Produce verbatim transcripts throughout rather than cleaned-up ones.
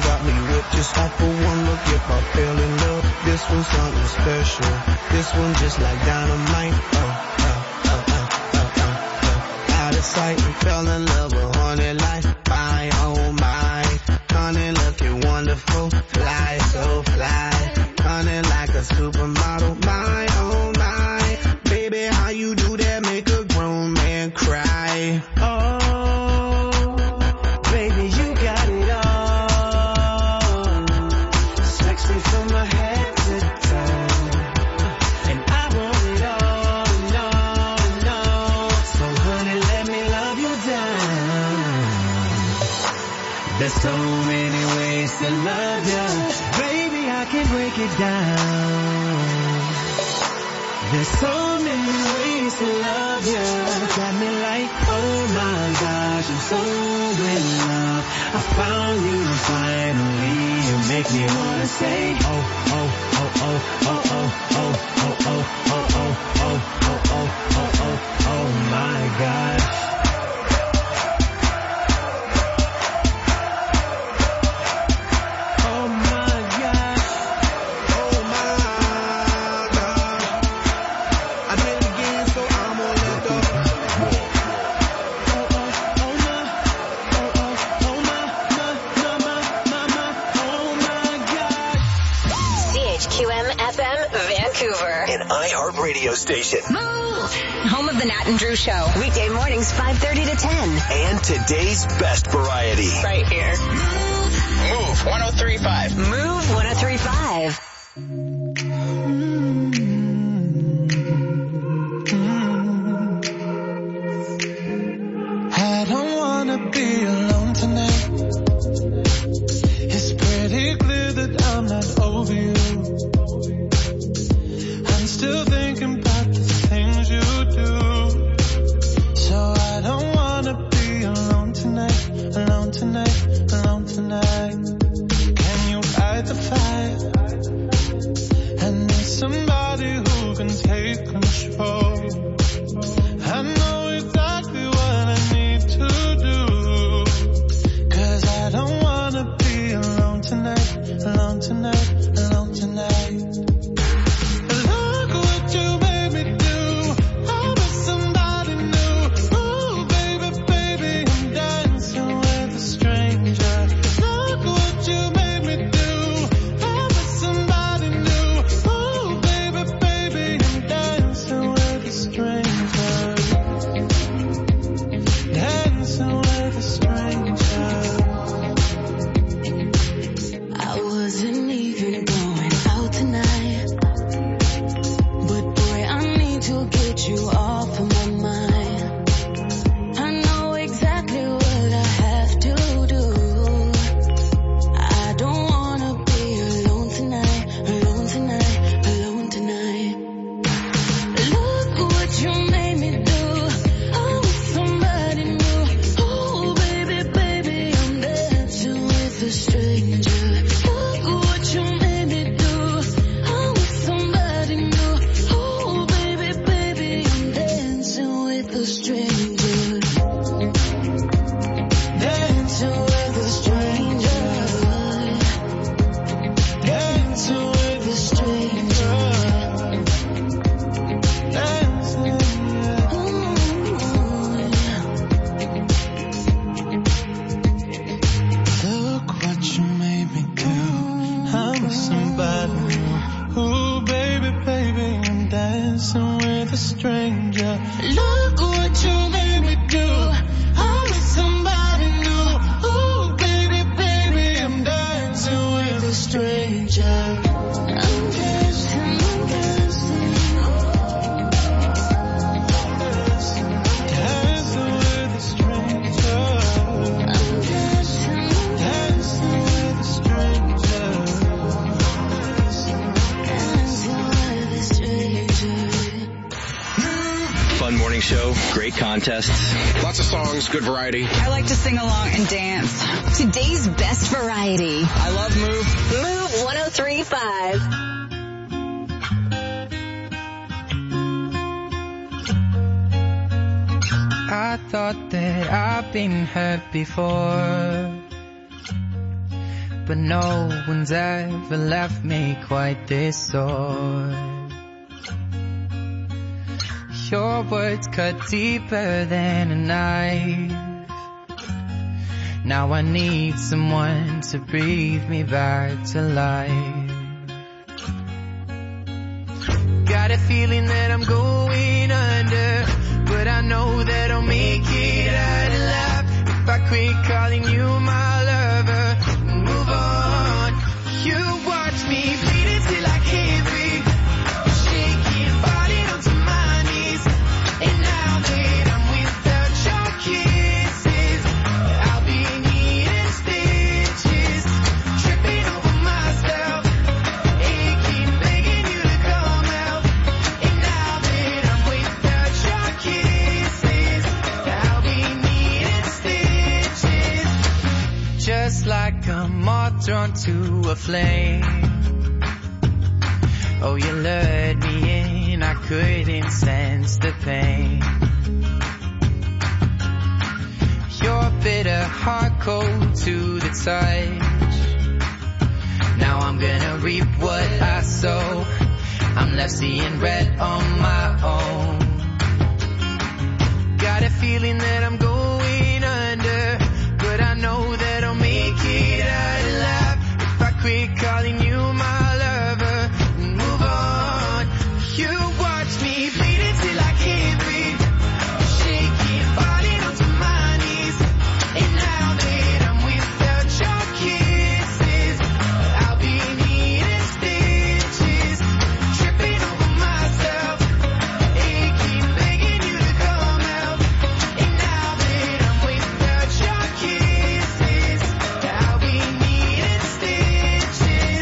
got me whipped just off of one look. If I fell in love, this one's something special. This one just like dynamite. Oh, oh, oh, oh, oh, oh, oh. Out of sight, we fell in love with honey life. My, oh my, honey looking wonderful. Fly, so fly, honey like a supermodel. My, oh my, baby, how you do that? Make a grown man cry. Oh. There's so many ways to love you, baby, I can break it down. There's so many ways to love you, got me like, oh my gosh, I'm so in love. I found you finally, you make me wanna say, oh, oh, oh, oh, oh, oh, oh, oh, oh, oh, oh, oh, oh, oh, oh, oh, oh my gosh. Radio station. Move! Home of the Nat and Drew Show. Weekday mornings five thirty to ten. And today's best variety. Right here. Move. Move one oh three point five. Move one oh three point five. I don't wanna be alone tonight. It's pretty clear that I'm not over you. I'm still thinking about the things you do. So I don't wanna be alone tonight, alone tonight, alone tonight. Can you fight the fire? I need somebody who can take control. I know exactly what I need to do. 'Cause I don't wanna be alone tonight, alone tonight, alone tonight. Contests. Lots of songs, good variety. I like to sing along and dance. Today's best variety. I love Move. Move one oh three point five. I thought that I've been hurt before, but no one's ever left me quite this sore. Your words cut deeper than a knife. Now I need someone to breathe me back to life. Got a feeling that I'm going under, but I know that I'll make it out alive if I quit calling you my lover and move on. You watch me bleeding till I can't breathe, shaking, falling onto my knees. And now that I'm without your kisses, I'll be needing stitches, tripping over myself, aching, begging you to come out. And now that I'm without your kisses, I'll be needing stitches, just like a moth drawn to a flame. Oh, you lured me in, I couldn't sense the pain. Your bitter heart cold to the touch. Now I'm gonna reap what I sow. I'm left seeing red on my own. Got a feeling that I'm going under, but I know that I'll make it out alive if I quit calling you my lover and move on. You watch me bleeding till I can't breathe, shaking, falling onto my knees. And now that I'm without your kisses, I'll be needing stitches, tripping over myself, aching, begging you to come out. And now that I'm without your kisses, I'll be needing stitches.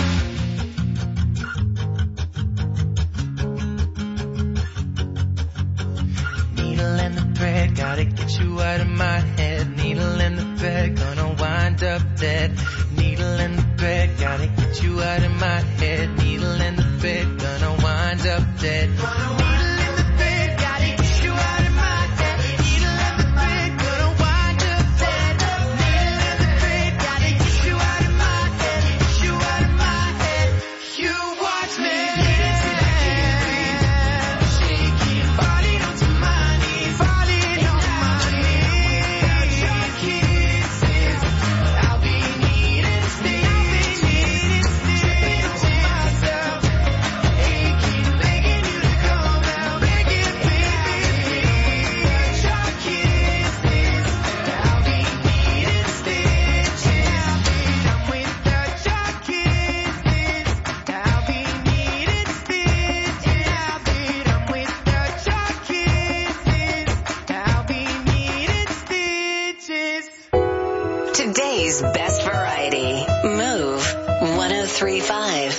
Needle in the thread, gotta get you out of my head. Needle in the thread, gonna wind up dead. Needle in the thread, gotta get you out of my head. Needle in the thread, gonna wind up dead. Needle in the thread, gotta get you out of my head. Needle in the thread, gonna wind up dead. Needle in the thread, gotta get you out of my head. Get you out of my head. You watch me bleeding till I can't breathe, shaking, falling onto my knees, falling on my knees. Without your kisses, I'll be needing stitches, tripping over myself, aching, begging you to come out, begging, baby. Without your kisses, I'll be needing stitches. I'm without your kisses, I'll be needing stitches. I'm without your kisses, I'll be needing stitches. Today's best variety. Move one oh three point five.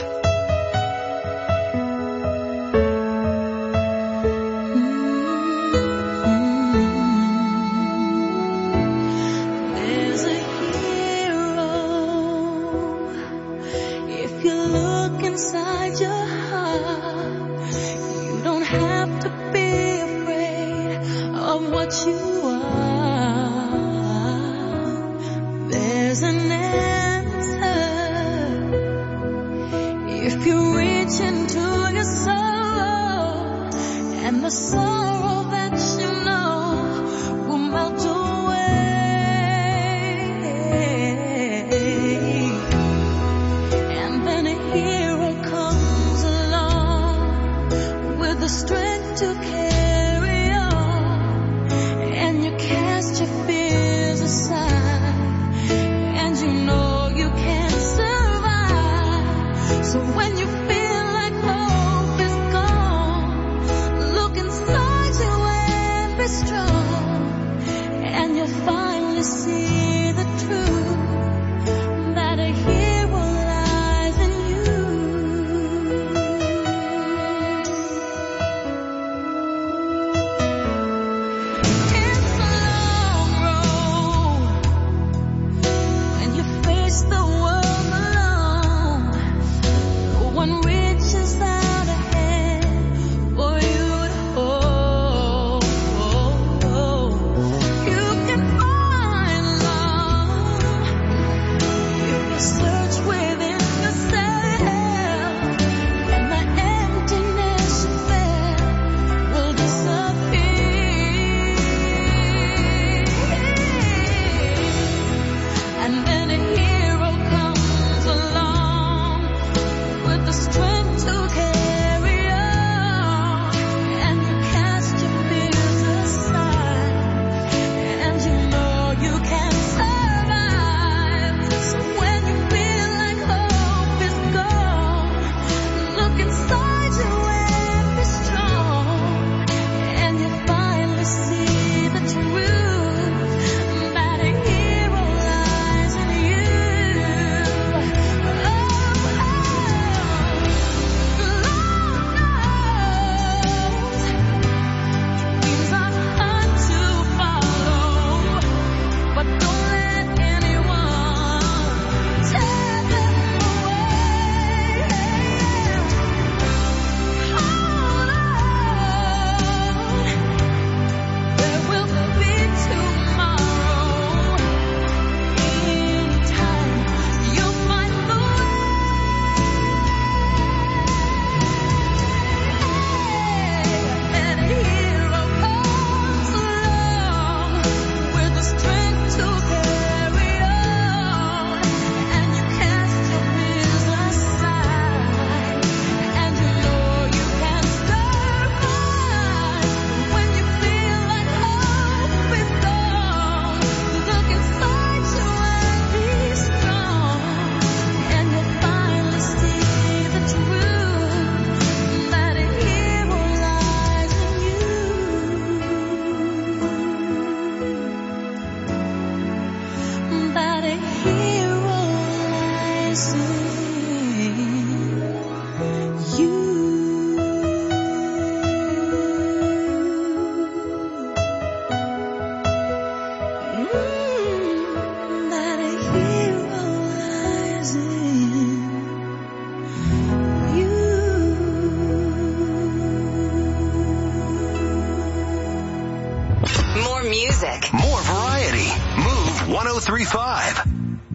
There's a hero. If you look inside your heart, you don't have to be afraid of what you are. There's an answer if you reach into your soul, and the sorrow that you know will melt away. And then a hero comes along with the strength to carry on, and you cast your fears aside, and you know you can survive. So when you feel like hope is gone, look inside you and be strong, and you'll finally see the truth, that a hero lies in you. It's a long road when you face the world alone. No one reaches out a hand for you to hold. You can find love if you More variety. Move one oh three point five.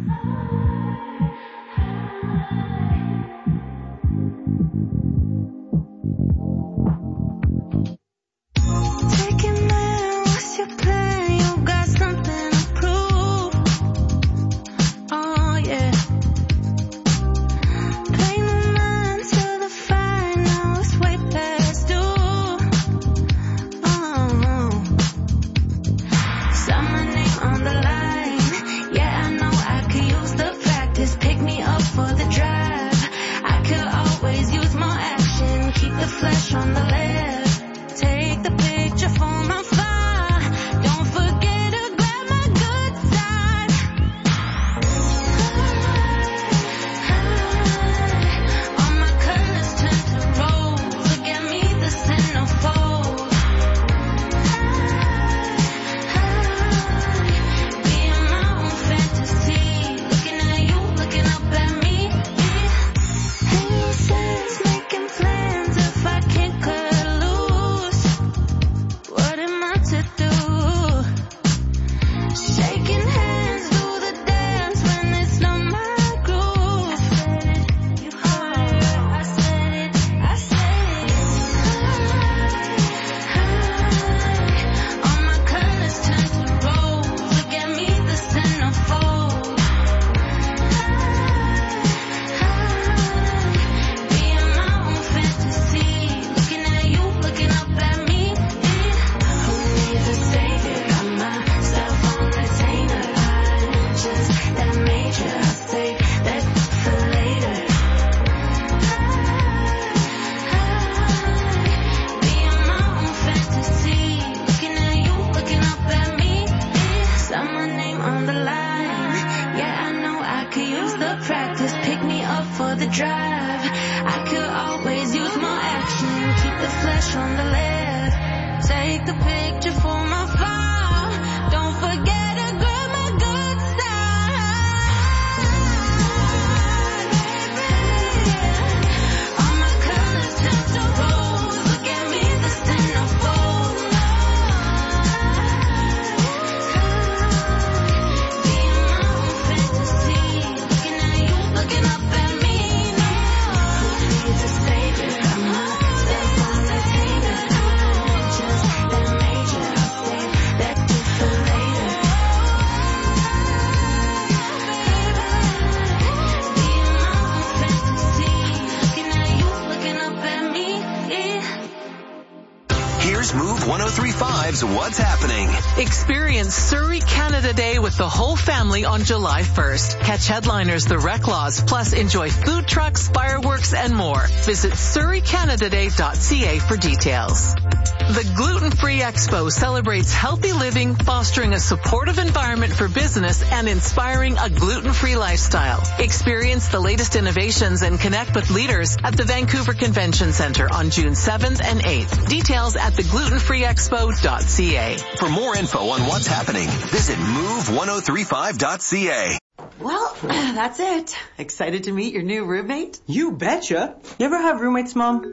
What's happening? Experience Surrey Canada Day with the whole family on July first. Catch headliners The Reclaws, plus enjoy food trucks, fireworks, and more. Visit surrey canada day dot c a for details. The Gluten-Free Expo celebrates healthy living, fostering a supportive environment for business, and inspiring a gluten-free lifestyle. Experience the latest innovations and connect with leaders at the Vancouver Convention Centre on June seventh and eighth. Details at the gluten free expo dot c a. For more info on what's happening, visit move one oh three five dot c a. Well, that's it. Excited to meet your new roommate? You betcha. You ever have roommates, Mom?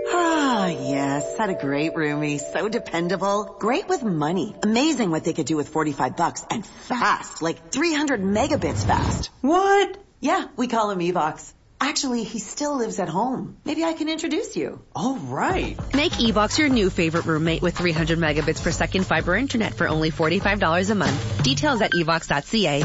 Ah, yes. Had a great roomie. So dependable. Great with money. Amazing what they could do with forty-five bucks. And fast. Like three hundred megabits fast. What? Yeah, we call him Evox. Actually, he still lives at home. Maybe I can introduce you. All right. Make Evox your new favorite roommate with three hundred megabits per second fiber internet for only forty-five dollars a month. Details at evox dot c a.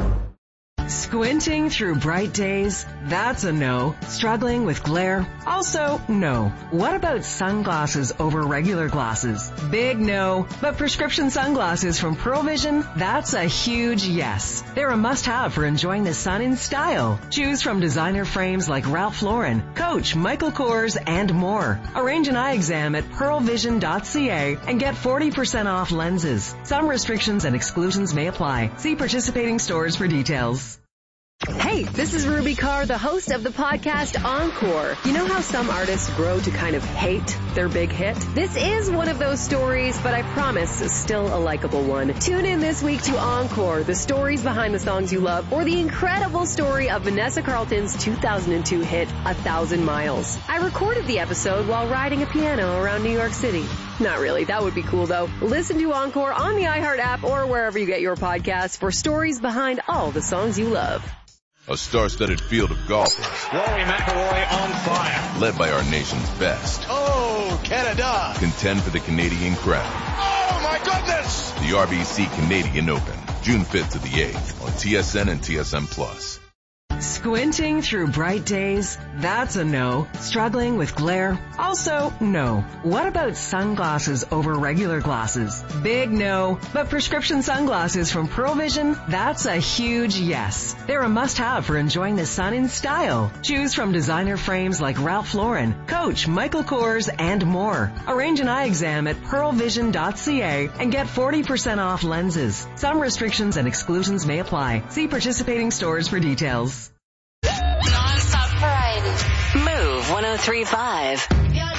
Squinting through bright days? That's a no. Struggling with glare? Also, no. What about sunglasses over regular glasses? Big no. But prescription sunglasses from Pearl Vision? That's a huge yes. They're a must-have for enjoying the sun in style. Choose from designer frames like Ralph Lauren, Coach, Michael Kors, and more. Arrange an eye exam at pearl vision dot c a and get forty percent off lenses. Some restrictions and exclusions may apply. See participating stores for details. Hey, this is Ruby Carr, the host of the podcast Encore. You know how some artists grow to kind of hate their big hit? This is one of those stories, but I promise still a likable one. Tune in this week to Encore, the stories behind the songs you love, or the incredible story of Vanessa Carlton's two thousand two hit, A Thousand Miles. I recorded the episode while riding a piano around New York City. Not really, that would be cool though. Listen to Encore on the iHeart app or wherever you get your podcasts for stories behind all the songs you love. A star-studded field of golfers. Rory McIlroy on fire. Led by our nation's best. Oh, Canada. Contend for the Canadian crown. Oh, my goodness. The R B C Canadian Open, June fifth to the eighth on T S N and T S N Plus. Squinting through bright days? That's a no. Struggling with glare? Also, no. What about sunglasses over regular glasses? Big no. But prescription sunglasses from Pearl Vision? That's a huge yes. They're a must-have for enjoying the sun in style. Choose from designer frames like Ralph Lauren, Coach, Michael Kors, and more. Arrange an eye exam at pearl vision dot c a and get forty percent off lenses. Some restrictions and exclusions may apply. See participating stores for details. Non-stop variety. Move one oh three point five.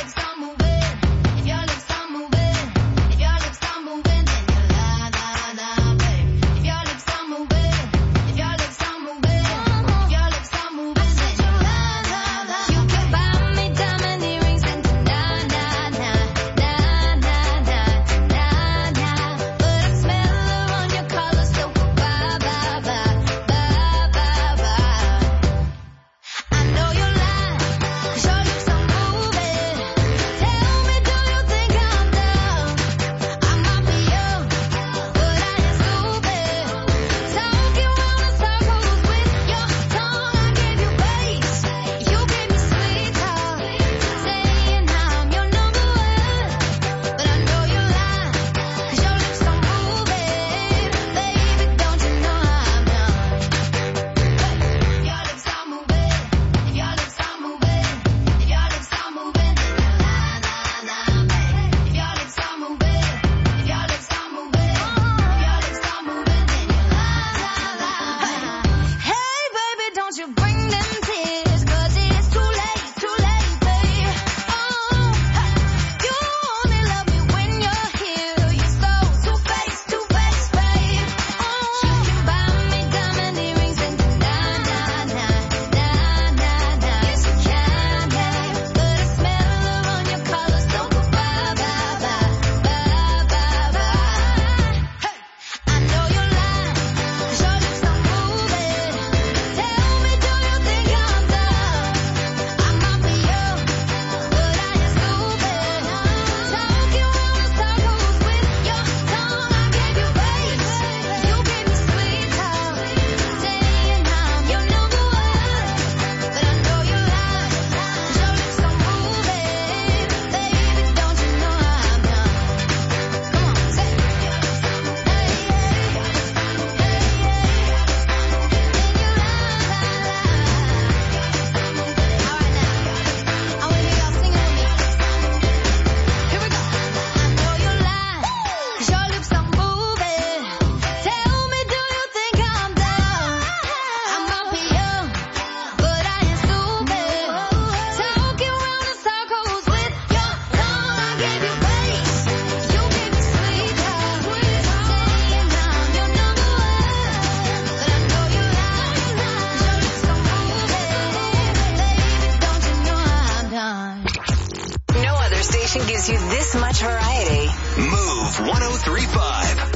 Gives you this much variety. Move one oh three point five.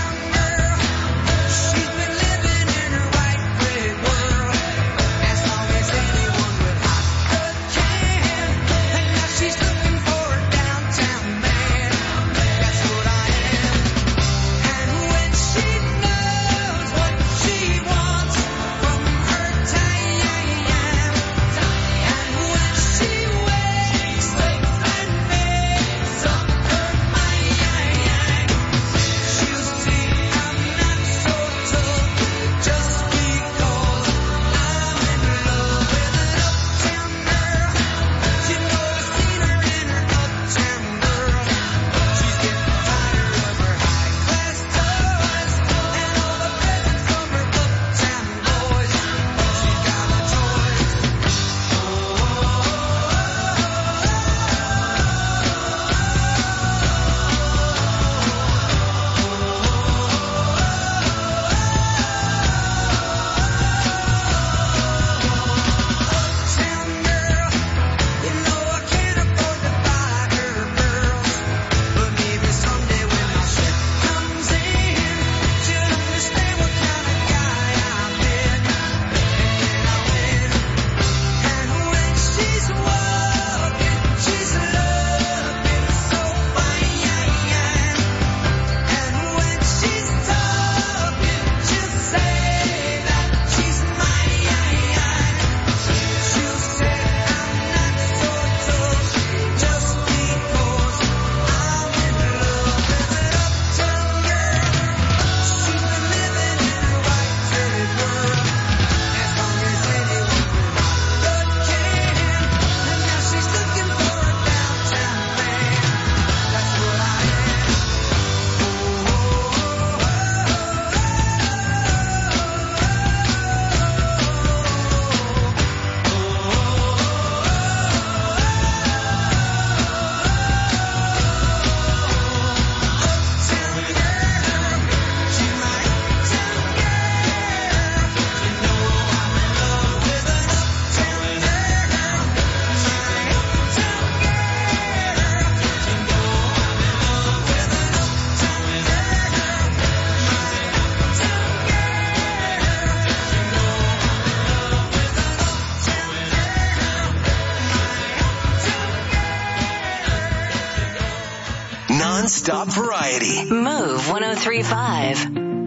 As long Non-stop variety. Move one oh three point five.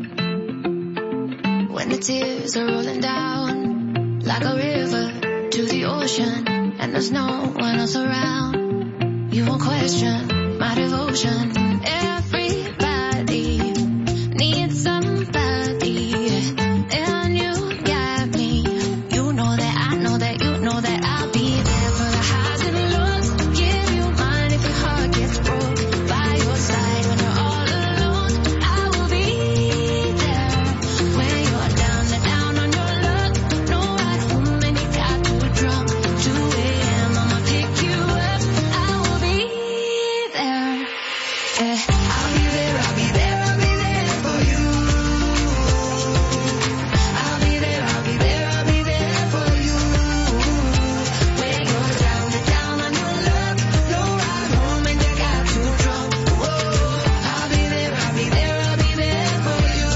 When the tears are rolling down like a river to the ocean and there's no one else around, you won't question my devotion. Everybody needs somebody, and you got me. You know that I know that you know that I'll be there for the highs and lows. Give you mine if your heart gets broke. By your side when you're all alone, I will be there. When you're down and down on your luck, no ride home and you got too drunk. two a.m. I'ma pick you up. I will be there. Eh, I'll be there, I'll be there, I'll be there for you. I'll be there, I'll be there, I'll be there for you. When you're down and down on your luck, no ride home and you got too drunk. Whoa, I'll be there, I'll be there, I'll be there for you.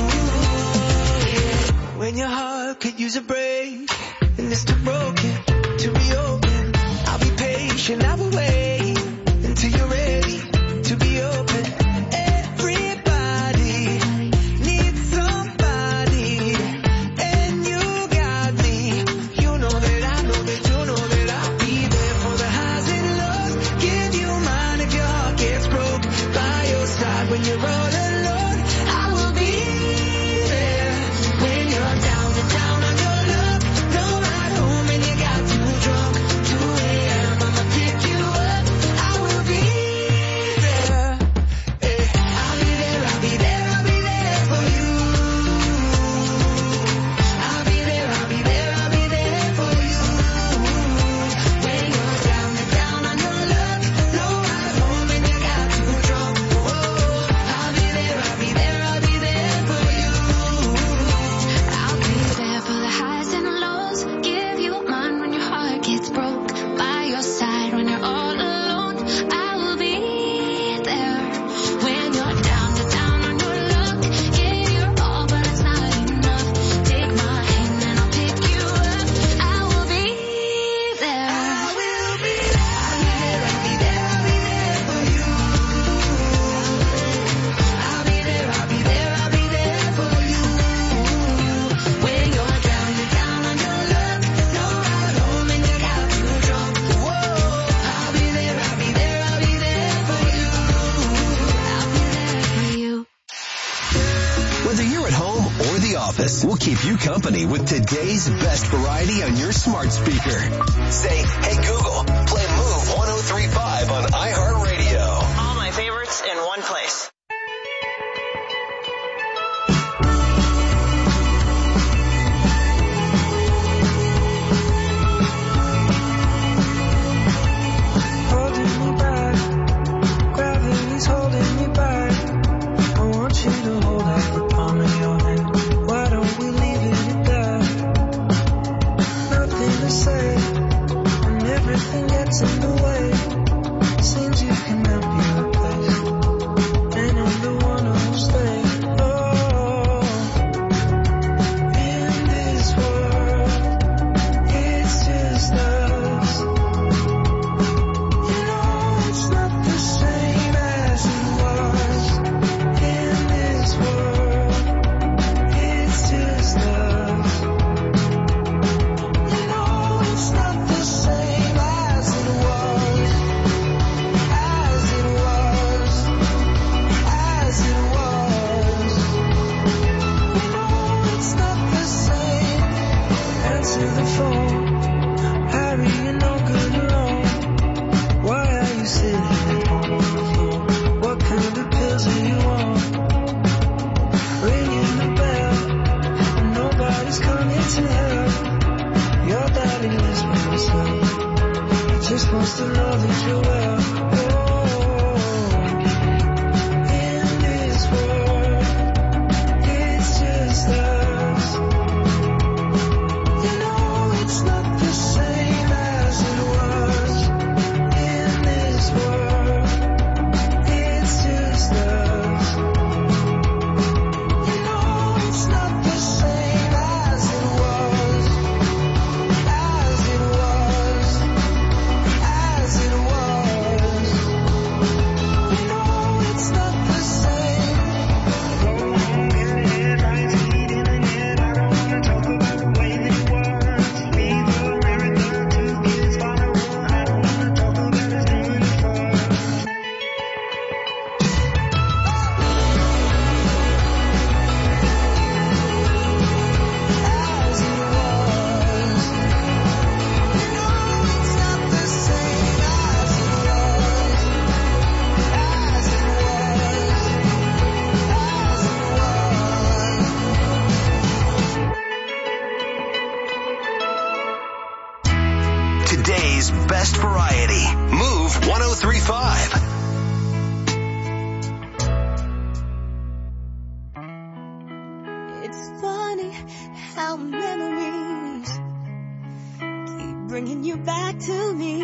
Yeah. When your heart could use a break and it's too broken to reopen, I'll be patient, I will wait until you're ready to be open. Everybody needs somebody, and you got me. You know that I know that you know that I'll be there for the highs and lows. Give you mine if your heart gets broke. By your side when you're all alone, I will be there. When you're down and down on your luck, no ride home and you got too drunk. two a.m. I'ma pick you up. I will be there. Eh, I'll be there, I'll be there, I'll be there for you. I'll be there, I'll be there, I'll be there for you. When you're down and down on your luck, no ride home and you got too drunk. Whoa, I'll be there, I'll be there, I'll be there for you. I'll be there for the highs and lows. Give you mine when your heart gets broke. By your side when you're all alone, I will be there. When you're down and down on your luck, give your all but it's not enough. Take my hand and I'll pick you up. I will be there. I will be there. I'll be there, I'll be there for you. I'll be there, I'll be there, I'll be there for you. When you're down and down on your luck, no ride home and you got too drunk. Whoa, I'll be there, I'll be there, I'll be there for you. I'll be there for you. Whether you're at home or the office, we'll keep you company with today's best variety on your smart speaker. Say, hey Google, play Move one oh three point five on iHeartRadio. All my favorites in one place. Holding me back, gravity's holding me back. I want you to hold out the palm of your hand. Why don't we leave it at that? Nothing to say, and everything gets in the way. Seems you can help me replace, and I'm the one who'll stay. Oh, in this world, it's just us. You know it's not the same as it was. In this world, it's just us. You know it's not the same as it was. As it was. As it was. You know it's not the same. Answer the phone. Harry, you're no good alone. Why are you sitting at home on the floor? What kind of pills do you want? Ringing the bell, and nobody's coming to help. Your daddy lives by himself. He just wants to know that you're well. Oh, in this world, it's just us. You know it's not the same as it was. In this world, it's just us. You know it's not the same as it was. As it was. As it was. back to me.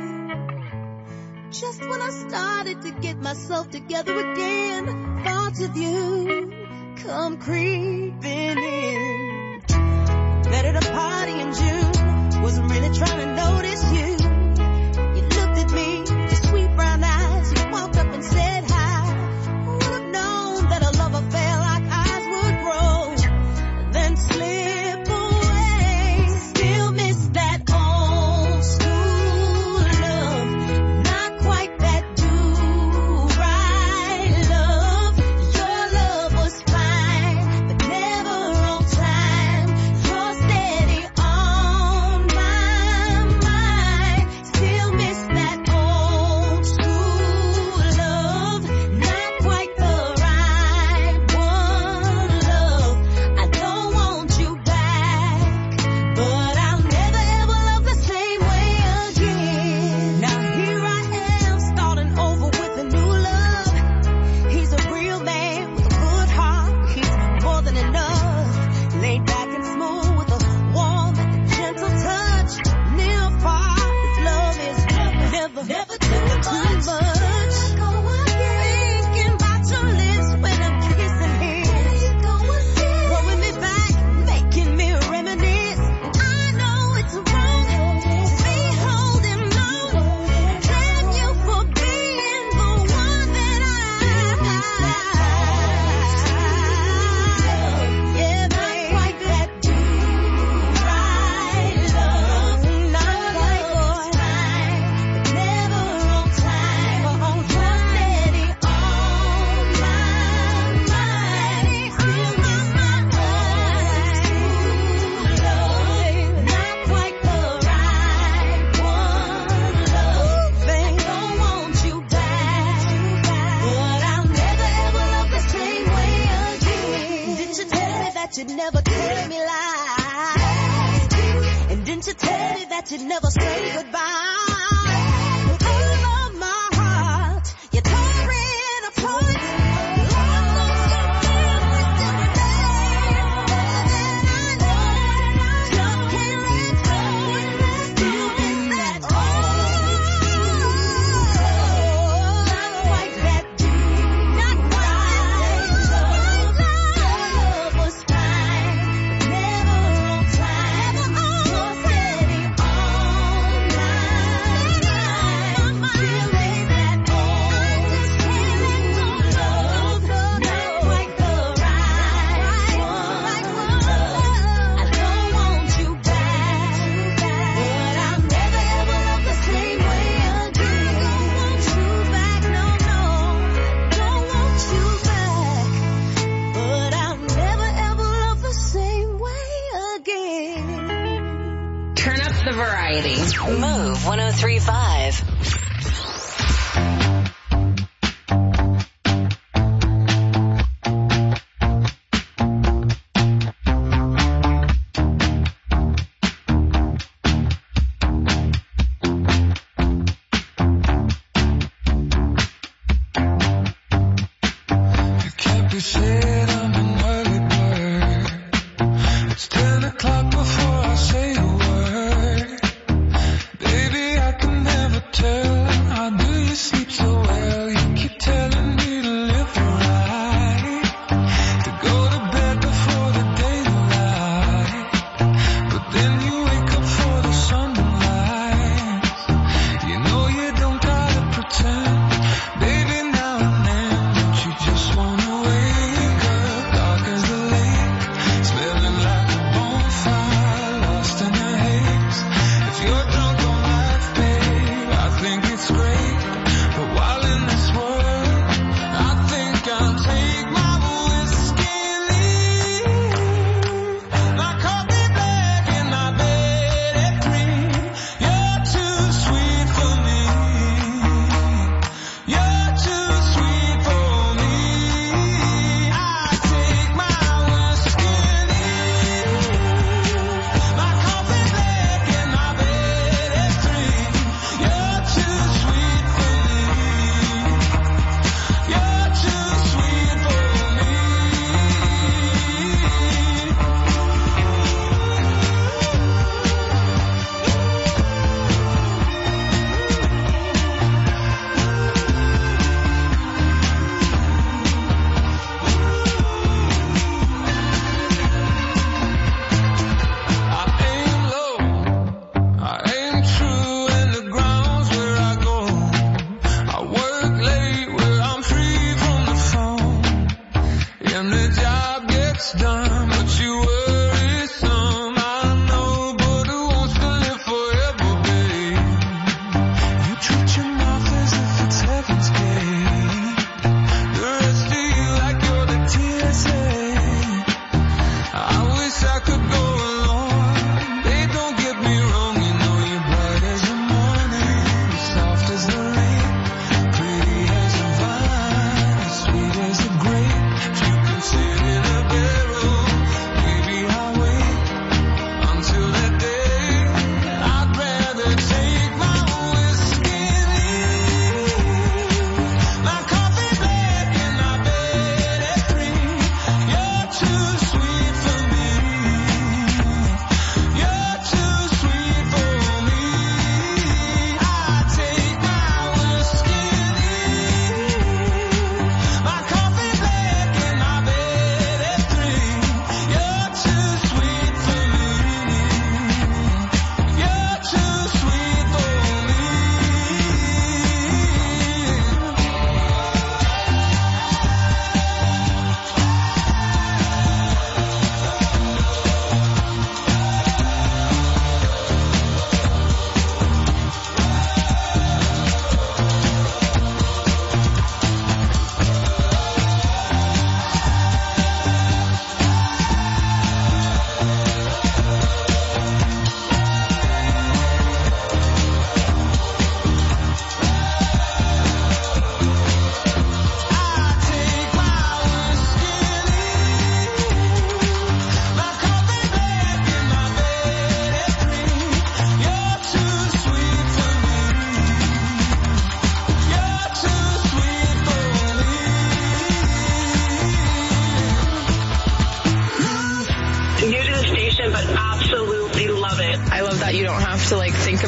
Just when I started to get myself together again, thoughts of you come creeping in. Met at a party in June, wasn't really trying to notice you. You looked at me, your sweet brown eyes, you walked up and said hi. Would have known that a love affair like ours would grow, then slip away. Still miss that old school love, not quite that do-right love. Your love was fine, but never on time. You're steady on my mind. Still miss that old school love, not quite the right one, love. I don't want you back, but I'll never ever love the same way again. Now here I am, starting over with a new love. He's a real man with a good heart, he's more than enough. Laid back and smooth with a warm and gentle touch. Near or far, his love is never, never too much. Thinking about your lips when I'm kissing his. Throwing me back, making me reminisce. I know it's wrong to be holding on. Damn you for being the one that I. Yeah, not quite that do-right love, not quite on time, but never on time. On your steady on my mind, still miss my old school love, not quite the right one, love. I don't want you back, but I'll never ever love the same way again. Didn't you tell me that you'd never tell me lies? And didn't you tell me that you'd never say goodbye? With all of my heart, you tore it apart. Love goes so fast, we still remain. And I know, just can't let go. Still miss that old, not quite that do, not quite love. Your love was fine, but never on time. You're steady on my mind. Still miss that old, just can't let go. Love, not quite the right one. I don't want you back, but I'll never ever love the same way again. Don't want you back, no, no. Don't want you back, but I'll never ever love the same way again. Turn up the variety. Move one oh three point five. You can't be said I'm an early bird. It's ten o'clock before I say a word. Baby, I can never tell. How do you sleep so well? You keep telling me to live right, to go to bed before the daylight. But then you wake up for the sunrise. You know you don't gotta pretend. Baby, now and then, don't you just wanna wake up?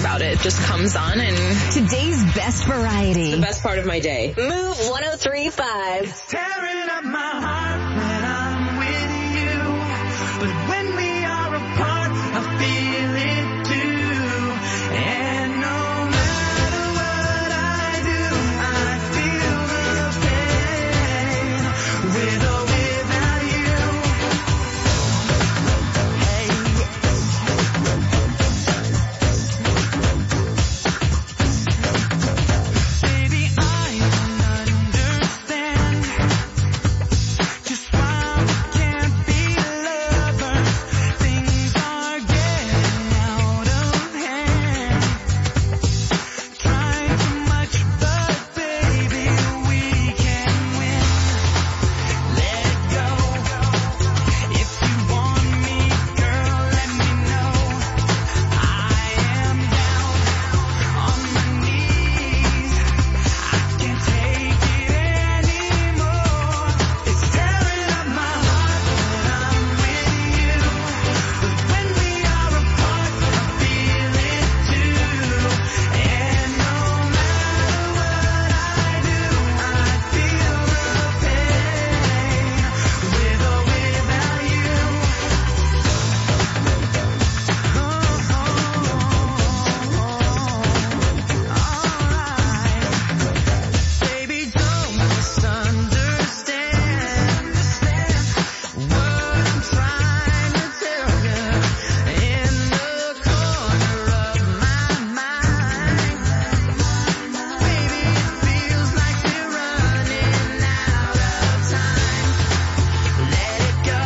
about it. It just comes on and... Today's best variety. It's the best part of my day. Move one oh three point five. It's tearing up my heart when I'm with you. But when we are apart, I feel it too. And no matter what I do, I feel the pain. With or without you. Baby, I don't understand just why we can't be lovers. Things are getting out of hand. Trying too much, but baby, we can win. Let it go. If you want me, girl, let me know. I am down on my knees. I can't take it anymore. It's tearing up my heart when I'm with you. But when we are apart, I feel it too. And no matter what I do, I feel the pain. With or without you. Baby, don't misunderstand what I'm trying to tell you. In the corner of my mind, baby, it feels like we're running out of time. Let it go.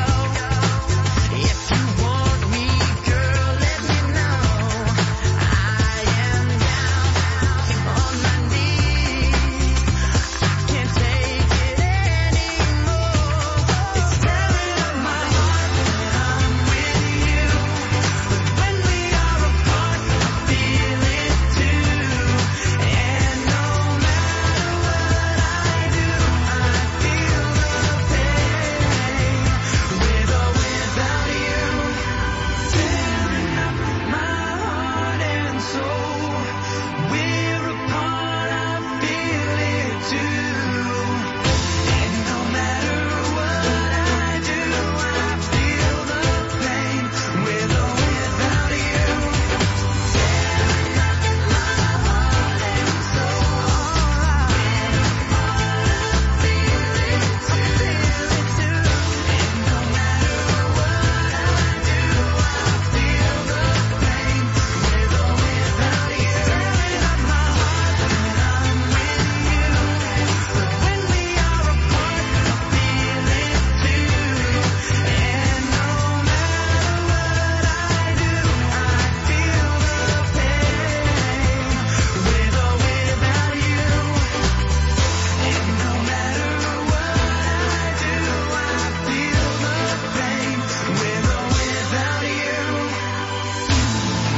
If you want me, girl, let me know. I am down on my knees. I can't take it anymore. It's tearing up my heart when I'm with you. But when we are apart, I feel it too. And no matter what I do, I feel the pain. With or without you. Tearing up my heart and soul. We're apart, I feel it too. And no matter what I do, I feel the pain. With or without you. Tearing up my heart and soul. We're apart, I feel it too. And no matter what I do, I feel the pain. With or without you. Tearing up my heart when I'm with you. But when we are apart, I feel it too. And no matter what I do, I feel the pain. With or without you. And no matter what I do, I feel the pain. With or without you.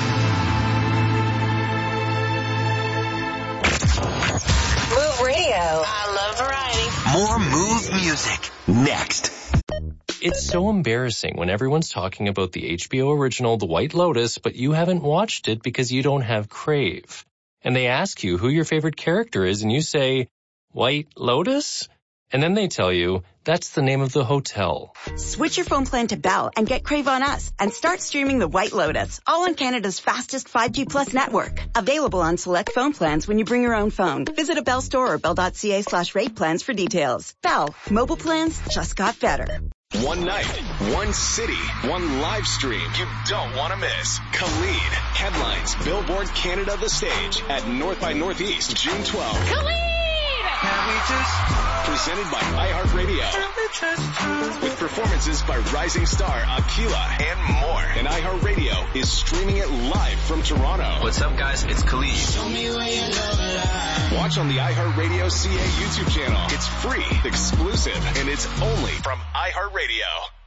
Move Radio. I love variety. More Move music next. It's so embarrassing when everyone's talking about the H B O original The White Lotus, but you haven't watched it because you don't have Crave. And they ask you who your favorite character is, and you say, White Lotus? And then they tell you, that's the name of the hotel. Switch your phone plan to Bell and get Crave on us and start streaming The White Lotus, all on Canada's fastest five G plus network. Available on select phone plans when you bring your own phone. Visit a Bell store or bell.ca slash rate plans for details. Bell, mobile plans just got better. One night, one city, one live stream you don't want to miss. Khalid headlines Billboard Canada The Stage at North by Northeast, June twelfth. Khalid! Can we just... Presented by iHeartRadio. With performances by rising star Akila and more. And iHeartRadio is streaming it live from Toronto. What's up, guys? It's Khalid. Show me where you love Watch on the iHeartRadio C A YouTube channel. It's free, exclusive, and it's only from iHeartRadio.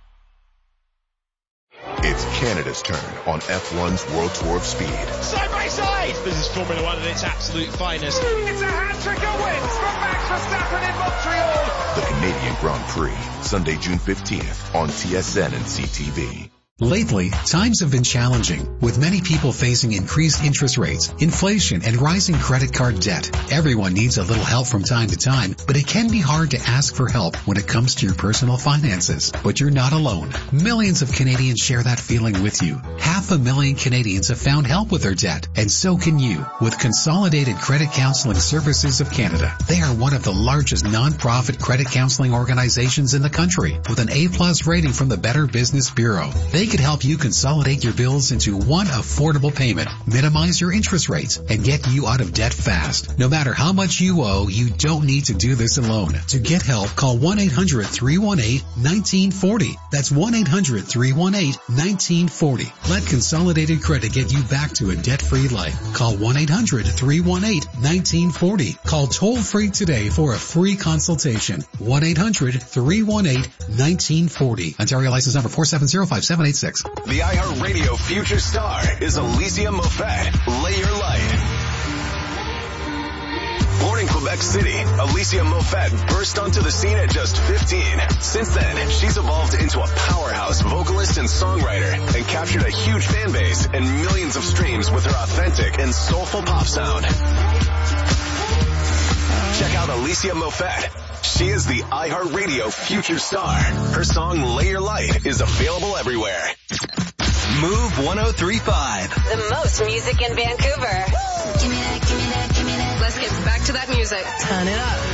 It's Canada's turn on F one's World Tour of Speed. Side by side! This is Formula One at its absolute finest. It's a hat-trick of wins for Max Verstappen in Montreal. The Canadian Grand Prix, Sunday, June fifteenth on T S N and C T V. Lately, times have been challenging, with many people facing increased interest rates, inflation, and rising credit card debt. Everyone needs a little help from time to time, but it can be hard to ask for help when it comes to your personal finances. But you're not alone. Millions of Canadians share that feeling with you. Half a million Canadians have found help with their debt, and so can you with Consolidated Credit Counseling Services of Canada. They are one of the largest non-profit credit counseling organizations in the country, with an A-plus rating from the Better Business Bureau. They could help you consolidate your bills into one affordable payment, minimize your interest rates, and get you out of debt fast. No matter how much you owe, you don't need to do this alone. To get help, call one eight hundred, three one eight, one nine four zero. That's one eight hundred, three one eight, one nine four zero. Let Consolidated Credit get you back to a debt-free life. Call one eight hundred, three one eight, one nine four zero. Call toll-free today for a free consultation. one eight hundred, three one eight, one nine four zero. Ontario license number four seven zero five seven eight six. The iHeartRadio future star is Alicia Moffett. Lay Your Light. Born in Quebec City, Alicia Moffett burst onto the scene at just fifteen. Since then, she's evolved into a powerhouse vocalist and songwriter and captured a huge fan base and millions of streams with her authentic and soulful pop sound. Check out Alicia Moffett. She is the iHeartRadio future star. Her song Lay Your Light is available everywhere. Move one oh three point five. The most music in Vancouver. Give me that, give me that, give me that. Let's get back to that music. Turn it up.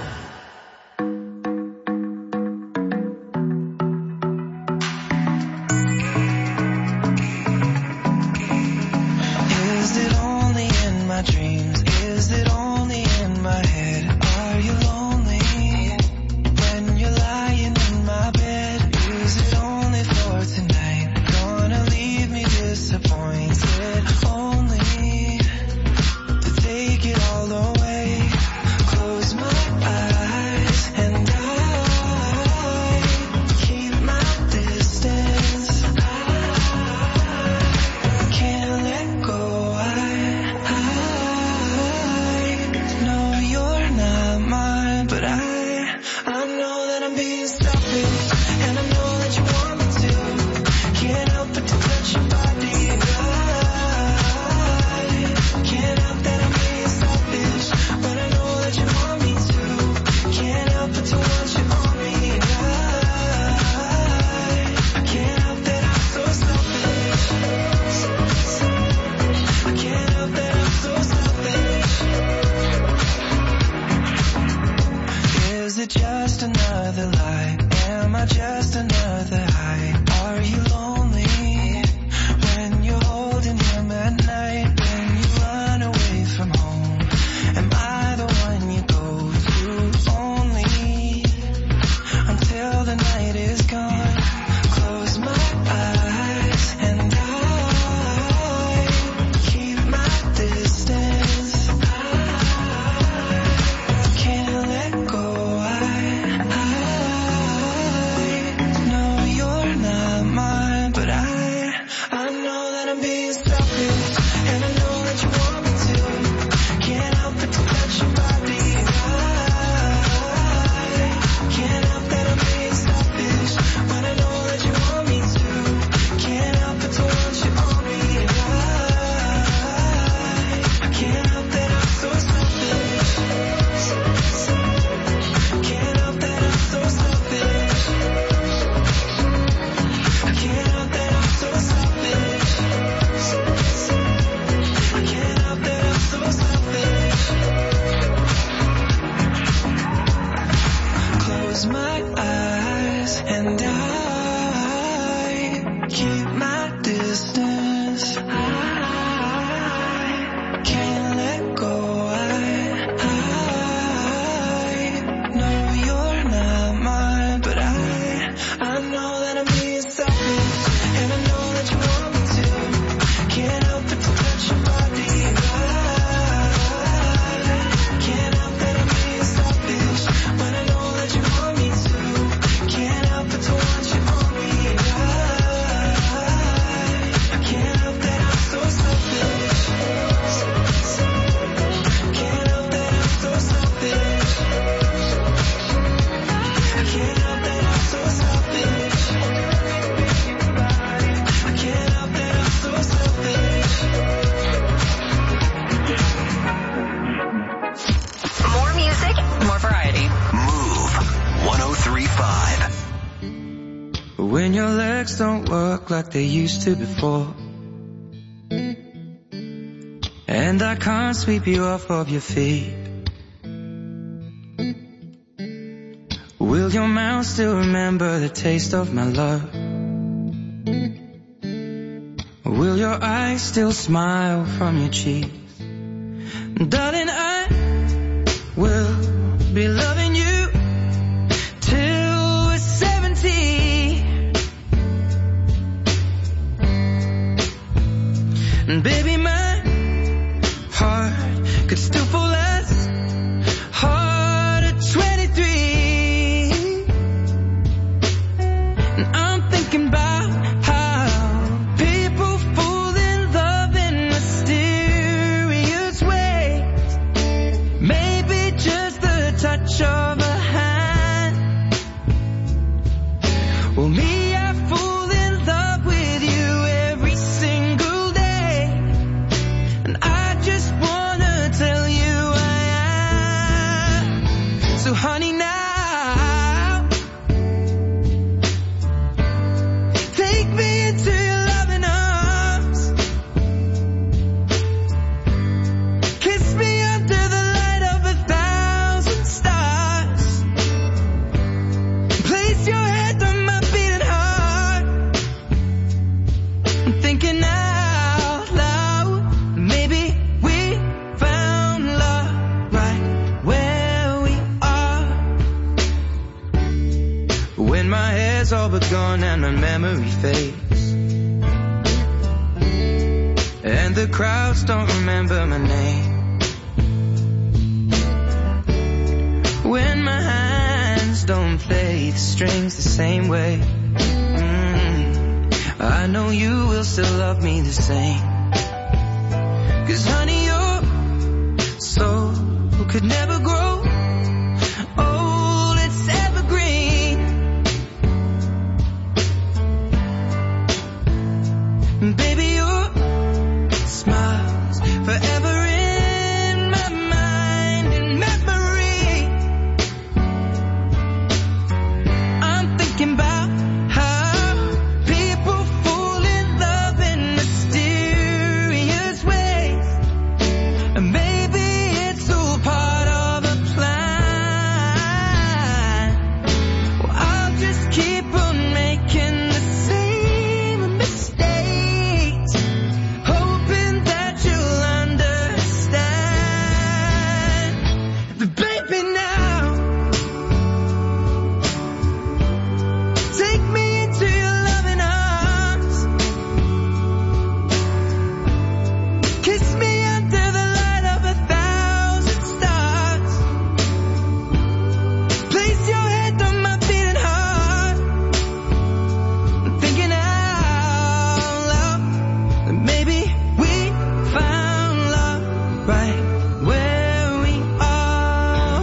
Is it only in my dreams? Is it only in my head? Are you lonely when you're lying in my bed? Is it only for tonight? Gonna leave me disappointed? Only to take it all away. Close my eyes and I keep my distance. I can't let go. I, I know you're not mine, but I, I know that I'm being selfish, and I know that you want me to. Can't help but to touch your body, and I can't help that I'm being selfish, but I know that you want me to. Can't help but to want you on me, and I, I can't help that I'm so selfish. I can't help that I'm so selfish. Is it just another lie? Am I just another high? Are you lonely when you're holding him at night? When you run away from home, am I the one you go to only until the night is gone? Close my eyes and I keep my distance. I can't let go. I, I know you're not mine, but I, I know that I'm being selfish, and I know that you want me to. Can't help but to touch your body, and I can't help that I'm being selfish, when I know that you want me to. Can't help but to want you on me, and I, I can't help that I'm so selfish. Can't help that I'm so selfish. I can't help that I'm so selfish. I can't help that I'm so selfish. Close my eyes and I keep my distance. I can't let go. I, I know you're not mine, but I, I know that I'm being selfish, and I know that you want me to. Can't help but to touch your body, and I can't help that I'm being selfish, when I know that you want me to. your legs don't work like they used to before. And I can't sweep you off of your feet. Will your mouth still remember the taste of my love? Will your eyes still smile from your cheeks? Darling, I will be loving you till we're seventy. And baby, my heart could still fall as hard at twenty-three. And I'm thinking about how people fall in love in mysterious ways. Maybe just the touch of a hand. Well, me, I fall in love with you every single day. And I just wanna tell you I am. So honey, now take me into your loving arms. Kiss me under the light of a thousand stars. Place your head on my beating heart. I'm thinking out loud, maybe we found love right where we are. When my hair's all but gone and my memory fades, and the crowds don't remember my name. When my hands don't play the strings the same way, mm, I know you will still love me the same. 'Cause honey, your soul could never grow old, it's evergreen. Baby, your smile's forever in my mind and memory. I'm thinking about how people fall in love in mysterious ways. And maybe it's all part of a plan. Well, I'll just keep on making the same mistakes, hoping that you'll understand. But baby, now take me into your loving arms. Kiss me under the light of a thousand stars. Place your head on my beating heart. I'm thinking out loud that maybe we found love right where we are.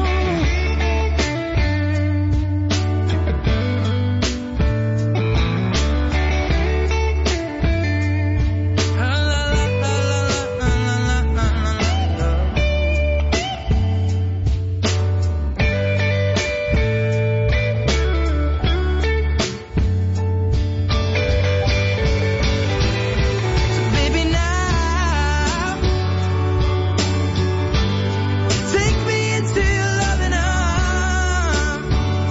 So baby, now take me into your loving arms.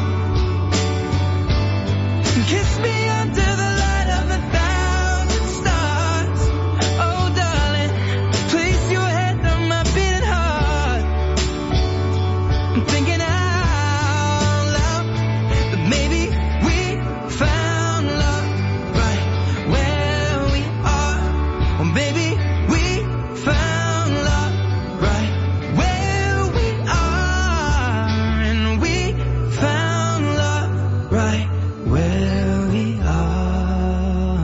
Kiss me under the light of a thousand stars. Oh, darling, place your head on my beating heart. I'm thinking out loud that maybe we found love right where we are. Or maybe we found love right where we are. And we found love right where we are.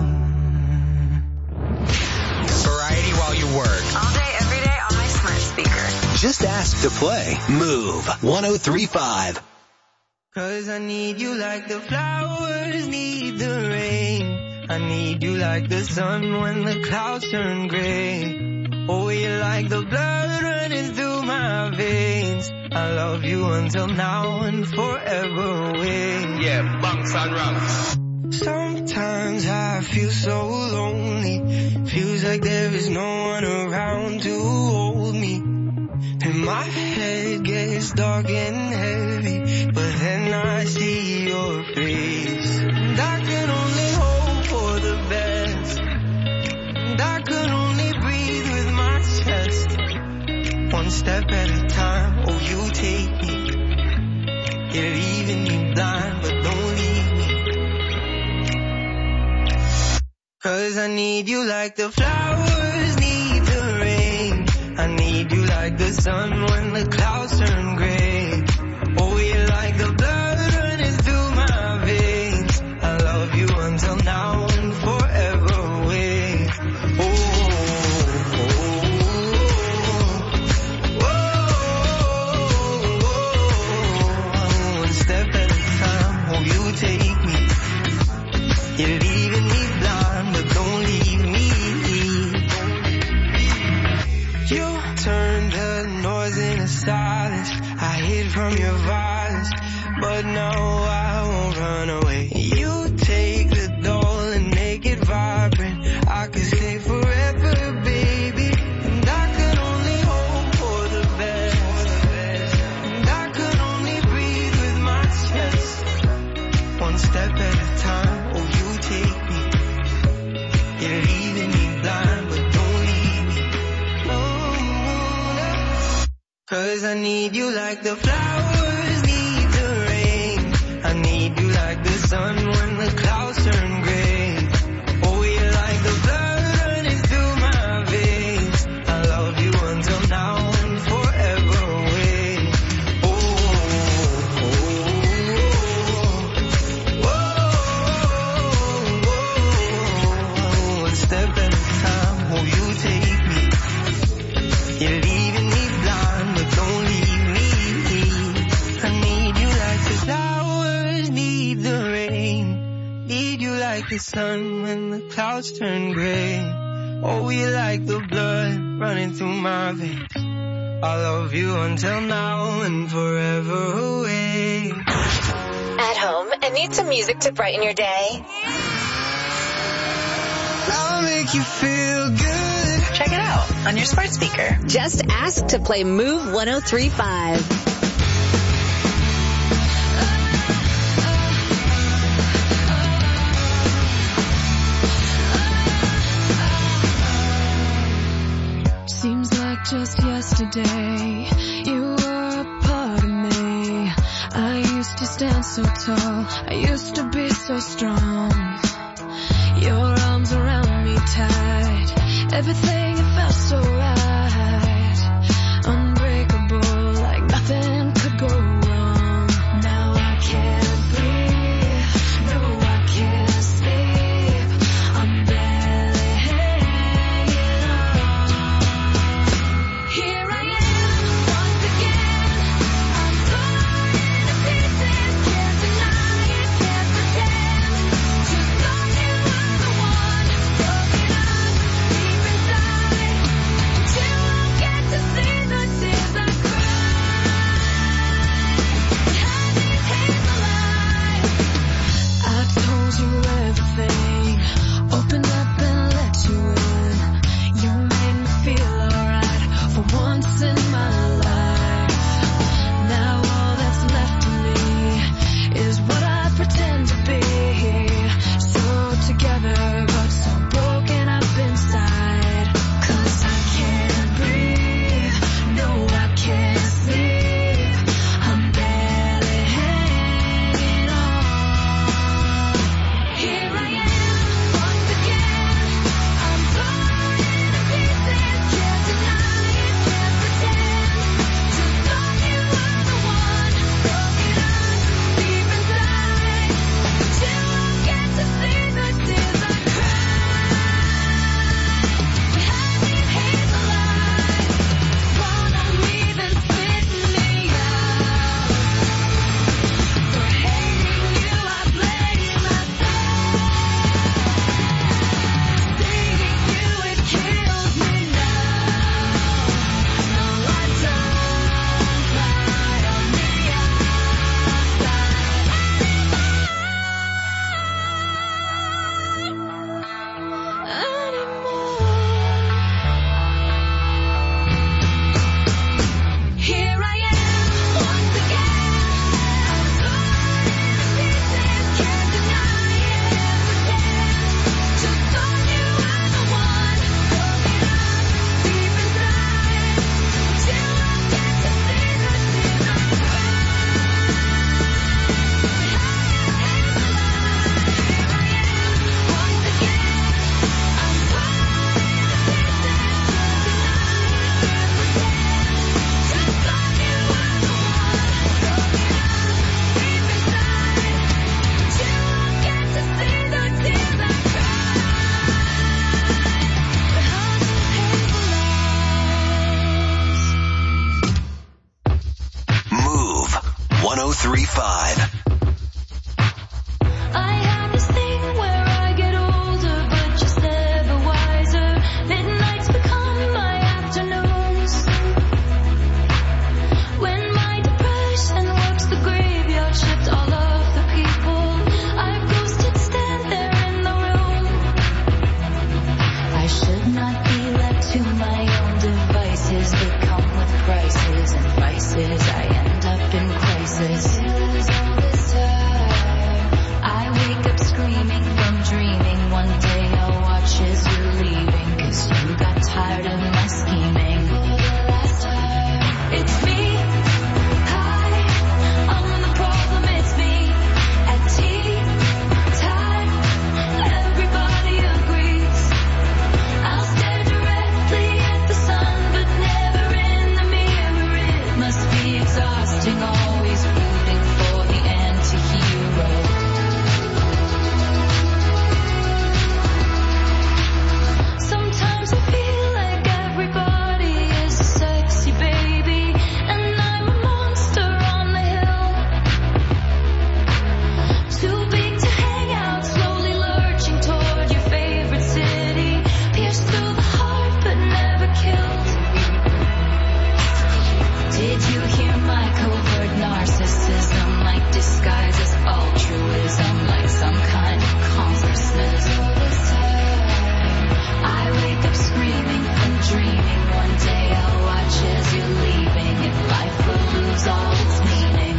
Variety while you work. All day, every day on my smart speaker. Just ask to play Move one oh three point five. 'Cause I need you like the flowers need the rain. I need you like the sun when the clouds turn gray. Oh, you're like the blood running through my veins. I love you until now and forever away. Yeah, bunks and rocks. Sometimes I feel so lonely. Feels like there is no one around to hold me. And my head gets dark and heavy, but then I see your face. And I can only hope for the best. And I can only breathe with my chest. One step at a time, oh you take me. You're leaving me blind, but don't leave me. Cause I need you like the flowers need the rain. I need you like the sun when the clouds turn gray. Oh, you're like the blood running through my veins. I love you until now and forever away. Oh, oh, oh, oh, oh. One step at a time, oh, you take me. You're leaving me blind, but don't leave me. You turned the noise into silence. I hid from your violence, but now I won't run away. You take the doll and make it vibrant. I could stay forever, baby. And I could only hope for the best. And I could only breathe with my chest. One step at a time, oh you take me. You're leaving me blind, but don't leave me. Oh, cause I need you like the flowers need the rain. I need you like the sun when the clouds turn gray. Oh, you're like the blood running through my veins. I love you until now and forever away. Oh, oh, oh, oh, oh. One step at a time, oh you take me. You're leaving me blind, but don't leave me. I need you like the flowers need the rain. Need you like the sun when the clouds turn gray. Oh, you like the blood running through my veins. I love you until now and forever away. At home and need some music to brighten your day? I'll make you feel good. Check it out on your smart speaker. Just ask to play Move one oh three point five. Seems like just yesterday you were a part of me. I used to stand so tall, I used to be so strong. Your arms around me tight, everything it felt so right. Unbreakable, like nothing could go wrong. Now I can't breathe, no I can't sleep. I'm barely hanging on. Here I am, once again. I'm torn to pieces, can't deny it, can't pretend. Just thought you were the one, broken up deep inside. Till three point five. I have this thing where I get older, but just never wiser. Midnights become my afternoons. When my depression works the graveyard shift, all of the people I've ghosted stand there in the room. I should not be left to my own devices. They come with prices and vices. I end up in crisis. I wake up screaming from dreaming. One day I'll watch as you're leaving, 'cause you got tired of my scheming. It's me. Hi, I'm the problem. It's me. At tea time, everybody agrees. I'll stare directly at the sun, but never in the mirror. It must be exhausting, always rooting for the anti-hero. Sometimes I feel like everybody is a sexy baby, and I'm a monster on the hill. Too big to hang out, slowly lurching toward your favorite city. Pierced through the heart, but never killed. Did you hear my covert narcissism? Like disguise as altruism, like some kind of consciousness. I wake up screaming from dreaming. One day I'll watch as you're leaving, and life will lose all its meaning.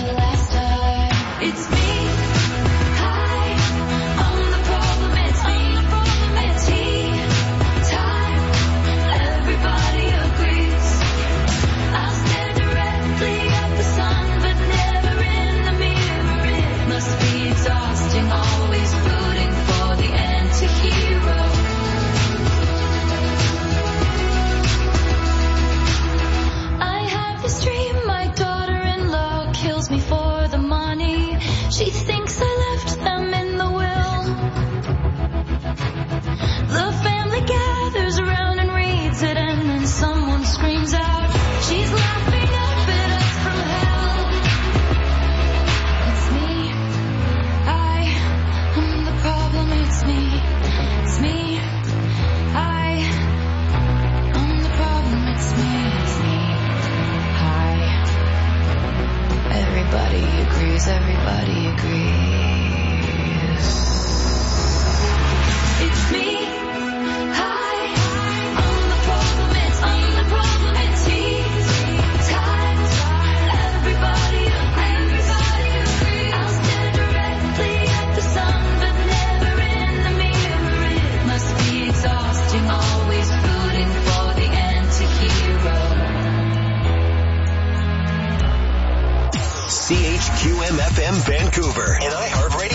It's me. Hi, I'm the problem. It's me. At tea time, everybody agrees. I'll stare directly at the sun, but never in the mirror. It must be exhausting, always rooting for the anti-hero. I have this dream, my daughter-in-law kills me for the money. She thinks I left them in the will. The family gathers around and reads it, and then someone screams out, she's laughing up at us from hell. It's me. I am the problem. It's me. It's me. I am the problem. It's me. It's me. Hi. Everybody agrees. Everybody agrees. It's me. Hi. I'm the problem. It's I'm the problem. It's tea time. Everybody agrees. I'll stare directly at the sun, but never in the mirror. It must be exhausting, always rooting for the anti-hero. C H Q M F M Vancouver, an iHeart